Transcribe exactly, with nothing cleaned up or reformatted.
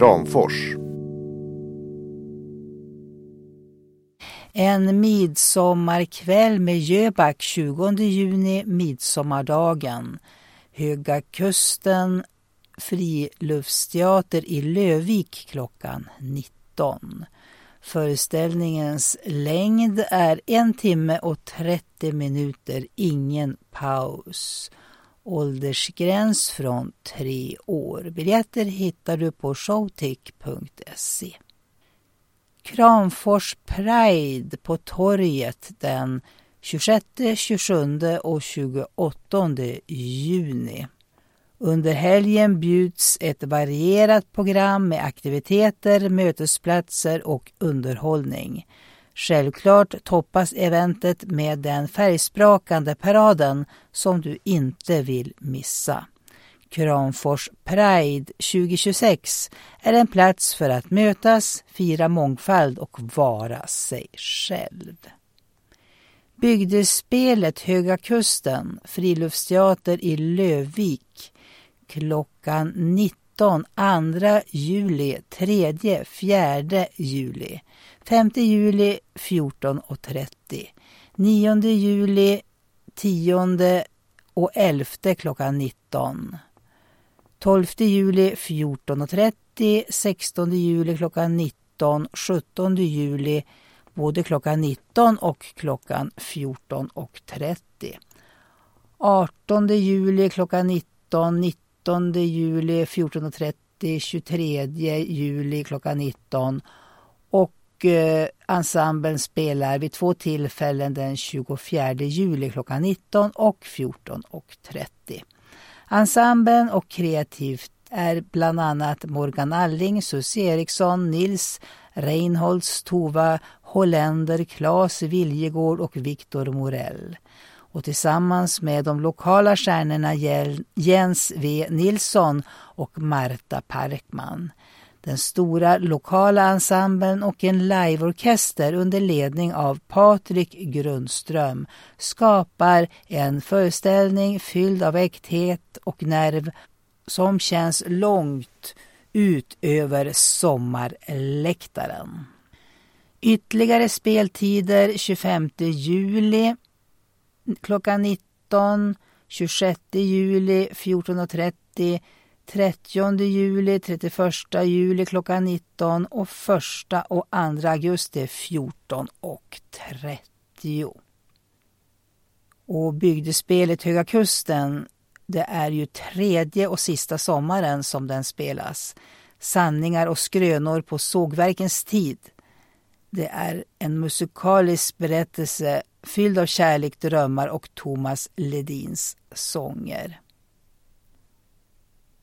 Kramfors. En midsommarkväll med Jöback tjugonde juni, midsommardagen. Höga kusten, friluftsteater i Lövvik klockan nitton. Föreställningens längd är en timme och trettio minuter, ingen paus. Åldersgräns från tre år. Biljetter hittar du på showtick punkt se. Kramfors Pride på torget den tjugosjätte, tjugosjunde och tjugoåttonde juni. Under helgen bjuds ett varierat program med aktiviteter, mötesplatser och underhållning. Självklart toppas eventet med den färgsprakande paraden som du inte vill missa. Kramfors Pride tjugohundratjugosex är en plats för att mötas, fira mångfald och vara sig själv. Bygdespelet Höga kusten, friluftsteater i Lövvik klockan nitton, andra juli, tredje, fjärde juli, femte juli fjorton och trettio, nionde juli, tionde och elfte klockan nitton, tolfte juli fjorton och trettio, sextonde juli klockan nitton, sjuttonde juli både klockan nitton och klockan fjorton och trettio, artonde juli klockan nitton, nittonde juli fjorton och trettio, tjugotredje juli klockan nitton och eh, ensemblen spelar vid två tillfällen den tjugofjärde juli klockan nitton och fjorton och trettio. Ensemblen och kreativt är bland annat Morgan Alling, Susie Eriksson, Nils Reinholds, Tova Holländer, Claes Viljegård och Viktor Morell. Och tillsammans med de lokala stjärnorna Jens V. Nilsson och Marta Parkman. Den stora lokala ensemblen och en liveorkester under ledning av Patrik Grundström skapar en föreställning fylld av äkthet och nerv som känns långt ut över sommarläktaren. Ytterligare speltider tjugofemte juli klockan nitton, tjugosjätte juli fjorton och trettio, trettionde juli, trettioförsta juli klockan nitton och första och andra augusti fjorton och trettio. Och bygdespelet Höga kusten, det är ju tredje och sista sommaren som den spelas. Sanningar och skrönor på sågverkens tid. Det är en musikalisk berättelse fylld av kärlek, drömmar och Thomas Ledins sånger.